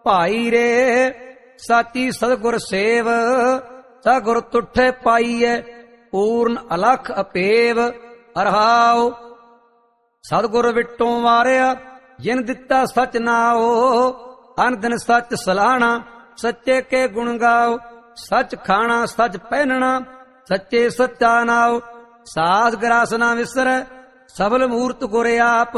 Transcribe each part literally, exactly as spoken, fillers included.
ਭਾਈ ਰੇ ਸਾਚੀ ਸਤਿਗੁਰ ਸੇਵ, ਸਤਿਗੁਰ ਤੁਠੇ ਪਾਈਐ ਪੂਰਨ ਅਲਖ ਅਪੇਵ। ਅਰਹਾਉ ਸਤਿਗੁਰ ਵਿਟੋਂ ਵਾਰਿਆ ਜਿਨ ਦਿੱਤਾ ਸਚ ਨਾਉ, ਅਨ ਦਿਨ ਸੱਚ ਸਲਾਹਣਾ ਸੱਚੇ ਕੇ ਗੁਣ ਗਾਓ। ਸੱਚ ਖਾਣਾ ਸੱਚ ਪਹਿਨਣਾ ਸੱਚੇ ਸੱਚਾ ਨਾਉ, ਸਾਧ ਗਰਾਸ ਨਾ ਵਿਸਰੈ ਸਬਲ ਮੂਰਤ ਗੁਰ ਆਪ।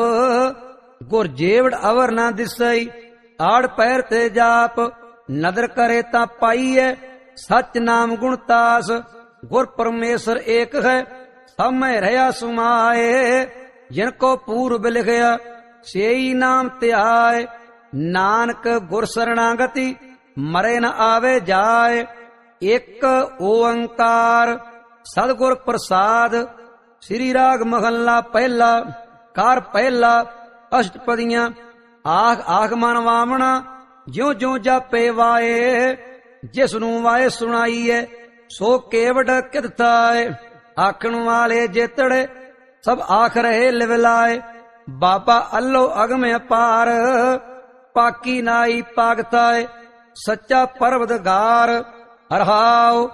ਗੁਰ ਜੇਵੜ ਅਵਰ ਨਾ ਦਿਸਈ ਆੜ ਪੈਰ ਤੇ ਜਾਪ, ਨਦਰ ਕਰੇ ਤਾਂ ਪਾਈਐ ਸੱਚ ਨਾਮ ਗੁਣ ਤਾਸ। ਗੁਰ ਪਰਮੇਸ਼ਰ ਏਕ ਹੈ ਸਭ ਮੈਂ ਰਹਾ ਸੁਮਾਏ, ਜਿਨ ਕੋ ਪੂਰਬ ਲਿਖਿਆ ਸੇਈ ਨਾਮ ਧਿਆਏ। ਨਾਨਕ ਗੁਰ ਸਰਣਾਗਤੀ ਮਰੇ ਨ ਆਵੇ ਜਾਏ, ਇੱਕ ਓੰਕਾਰ ਸਤਿਗੁਰ ਪ੍ਰਸਾਦ। ਸ੍ਰੀ ਰਾਗ ਮਹੱਲਾ ਪਹਿਲਾ ਕਾਰ ਪਹਿਲਾ ਅਸ਼ਟਪਦੀਆਂ। ਆਖ ਆਖ ਮਨ ਵਾਵਣਾ ਜਿਉ ਜਿਉ ਜਾਪੇ ਵਾਏ, ਜਿਸ ਨੂੰ ਵਾਏ ਸੁਣਾਈਏ ਸੋ ਕੇਵਡ ਕਿਦਤਾਏ। ਆਖਣ ਵਾਲੇ ਜੇਤੜੇ ਸਭ ਆਖ ਰਹੇ ਲਿਵਲਾਏ, ਬਾਬਾ ਅੱਲੋ ਅਗਮ ਅਪਾਰ ਪਾਕੀ ਨਾਈ ਪਾਗਤਾਏ। ਸੱਚਾ ਪਰਵਦਗਾਰ ਹਰਹਾਉ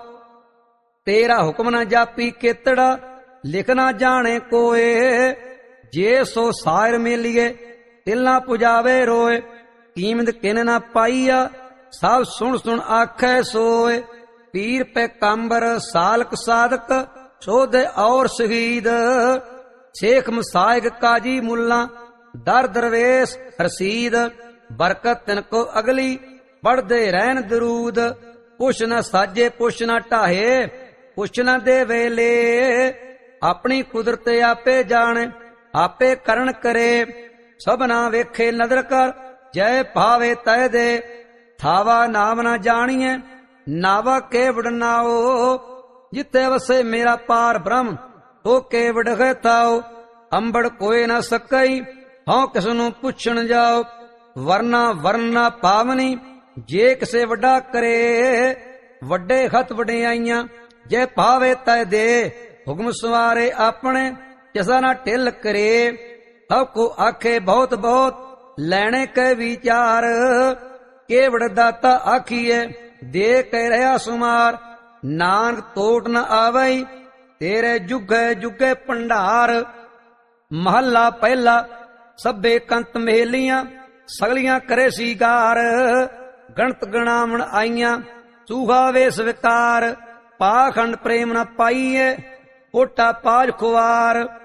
ਤੇਰਾ ਹੁਕਮ ਨਾ ਜਾਪੀ ਕੇਤੜਾ, ਲਿਖ ਨਾ ਜਾਣੇ ਕੋਏ। ਜੇ ਸੋ ਸਾਇਰ ਮੇਲੀਏ ਤਿਲ ਨਾ ਪੁਜਾਵੇ ਰੋਏ, ਕੀਮਤ ਕਿਨ ਨਾ ਪਾਈਆ ਸਭ ਸੁਣ ਸੁਣ ਆਖੈ ਸੋਏ। ਪੀਰ ਪੈਗੰਬਰ ਸਾਲਕ ਸਾਧਕ ਸੋਧੇ ਔਰ ਸ਼ਹੀਦ, ਸ਼ੇਖ ਮਸਾਇਕ ਕਾਜੀ ਮੁੱਲਾ ਦਰ ਦਰਵੇਸ਼ ਰਸੀਦ। ਬਰਕਤ ਤਿਨ ਕੋ ਅਗਲੀ ਪੜਦੇ ਰਹਿਣ ਦਰੂਦ, ਪੁੱਛ ਨਾ ਸਾਜੇ ਪੁੱਛ ਨਾ ਢਾਹੇ ਪੁੱਛ ਨਾ ਦੇ ਵੇਲੇ। ਆਪਣੀ ਕੁਦਰਤ ਆਪੇ ਜਾਣੇ ਆਪੇ ਕਰਨ ਕਰੇ, ਸਭਨਾ ਵੇਖੇ ਨਦਰ ਕਰ ਜੈ ਭਾਵੇ ਤੈ ਦੇ। ਥਾਵਾ ਨਾਮ ਨਾ ਜਾਣੀਐ ਨਾਵਾ ਕੇਵੜ ਨਾਓ, ਜਿੱਥੇ ਵਸੇ ਮੇਰਾ ਪਾਰ ਬ੍ਰਹਮ ਤੋ ਕੇਵੜ ਹੈ ਤਾਓ। ਅੰਬੜ ਕੋਏ ਨਾ ਸਕਈ ਹਉ ਕਿਸ ਨੂੰ ਪੁੱਛਣ ਜਾਓ, ਵਰਨਾ ਵਰਨਾ ਪਾਵਨੀ ਜੇ ਕਿਸੇ ਵੱਡਾ ਕਰੇ। ਵੱਡੇ ਖਤ ਵਡਿਆਈਆਂ ਜੇ ਭਾਵੇ ਤੈ ਦੇ, ਹੁਕਮ ਸਵਾਰੇ ਆਪਣੇ ਜਸਾ ਨਾ ਢਿੱਲ ਕਰੇ। ਸਭ ਕੋ ਆਖੇ ਬਹੁਤ ਬਹੁਤ ਲੈਣੇ ਕੈ ਵਿਚਾਰ, ਕੇਵੜ ਦਾਤਾ ਆਖੀਏ ਦੇ ਕਹਿ ਰਿਹਾ ਸੁਮਾਰ। ਨਾਨਕ ਤੋਟ ਨ ਆਵਈ ਤੇਰੇ ਜੁਗੇ ਜੁਗੇ ਭੰਡਾਰ। ਮਹੱਲਾ ਪਹਿਲਾ ਸਭੇ ਕੰਤ ਮਹੇਲੀਆਂ ਸਗਲੀਆਂ ਕਰੇ ਸੀਗਾਰ, ਗਣਤ ਗਣਾਵਣ ਆਈਆਂ ਸੂਹਾ ਵੇ ਸਵਿਕਾਰ। ਪਾਖੰਡ ਪ੍ਰੇਮ ਨ ਪਾਈਏ ਓਟਾ ਪਾਜ ਖੁਆਰ,